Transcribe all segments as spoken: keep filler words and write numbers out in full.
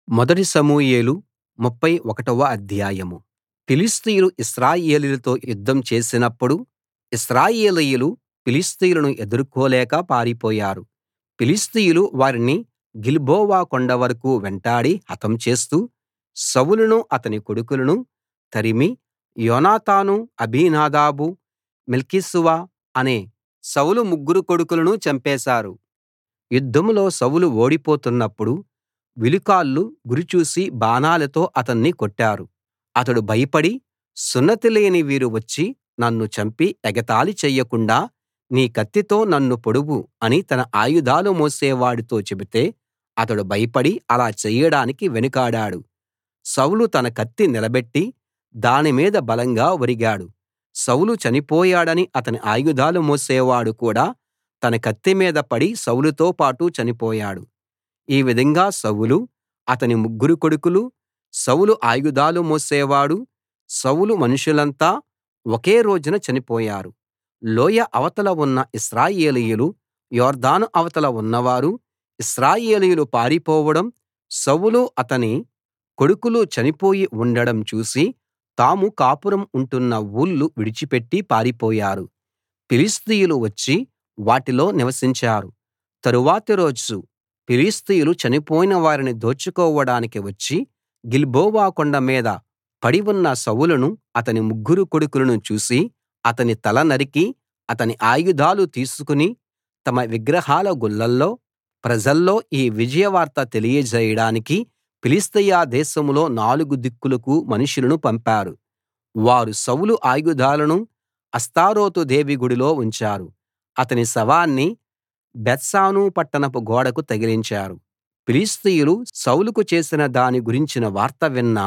మొదటి సమూయేలు ముప్ఫై ఒకటవ అధ్యాయం. ఫిలిష్తీయులు ఇశ్రాయేలీయులతో యుద్ధం చేసినప్పుడు ఇశ్రాయేలీయులు ఫిలిష్తీయులను ఎదుర్కోలేక పారిపోయారు. ఫిలిష్తీయులు వారిని గిల్బోవ కొండ వరకూ వెంటాడి హతం చేస్తూ సౌలును అతని కొడుకులను తరిమి యోనాతాను, అబీనాదాబు, మెల్కీసూవ అనే సౌలు ముగ్గురు కొడుకులను చంపేశారు. యుద్ధంలో సౌలు ఓడిపోతున్నప్పుడు విలుకాళ్ళు గురిచూసి బాణాలతో అతన్ని కొట్టారు. అతడు భయపడి సున్నతి లేని వీరు వచ్చి నన్ను చంపి ఎగతాళి చెయ్యకుండా నీ కత్తితో నన్ను పొడువు అని తన ఆయుధాలు మోసేవాడితో చెబితే అతడు భయపడి అలా చెయ్యడానికి వెనుకాడాడు. సౌలు తన కత్తి నిలబెట్టి దాని మీద బలంగా ఒరిగాడు. సౌలు చనిపోయాడని అతని ఆయుధాలు మోసేవాడు కూడా తన కత్తి మీద పడి సౌలుతో పాటు చనిపోయాడు. ఈ విధంగా సౌలు, అతని ముగ్గురు కొడుకులు, సౌలు ఆయుధాలు మోసేవాడు, సౌలు మనుషులంతా ఒకే రోజున చనిపోయారు. లోయ అవతల ఉన్న ఇశ్రాయేలీయులు, యొర్దాను అవతల ఉన్నవారు ఇశ్రాయేలీయులు పారిపోవడం, సౌలు అతని కొడుకులు చనిపోయి ఉండడం చూసి తాము కాపురం ఉంటున్న ఊళ్ళు విడిచిపెట్టి పారిపోయారు. ఫిలిష్తీయులు వచ్చి వాటిలో నివసించారు. తరువాతి రోజు ఫిలిష్తీయులు చనిపోయిన వారిని దోచుకోవడానికి వచ్చి గిల్బోవ కొండ మీద పడి ఉన్న సౌలును, అతని ముగ్గురు కొడుకులను చూసి అతని తల నరికి అతని ఆయుధాలు తీసుకుని తమ విగ్రహాల గుళ్లలో ప్రజల్లో ఈ విజయవార్త తెలియజేయడానికి ఫిలిష్తీయ దేశంలో నాలుగు దిక్కులకూ మనుషులను పంపారు. వారు సౌలు ఆయుధాలను అష్తారోతు దేవి గుడిలో ఉంచారు. అతని శవాన్ని బేత్షాను పట్టణపు గోడకు తగిలించారు. ఫిలిష్తీయులు సౌలుకు చేసిన దాని గురించిన వార్త విన్న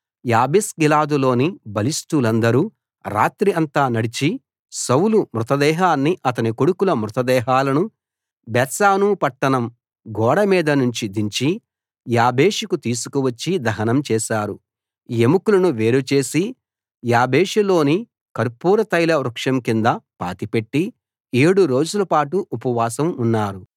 యాబేష్గిలాదులోని బలిష్ఠులందరూ రాత్రి అంతా నడిచి సౌలు మృతదేహాన్ని, అతని కొడుకుల మృతదేహాలను బేత్షాను పట్టణం గోడ మీద నుంచి దించి యాబేషుకు తీసుకువచ్చి దహనం చేశారు. ఎముకలను వేరు చేసి యాబేషులోని కర్పూర తైల వృక్షం కింద పాతిపెట్టి ఏడు రోజుల పాటు ఉపవాసం ఉన్నారు.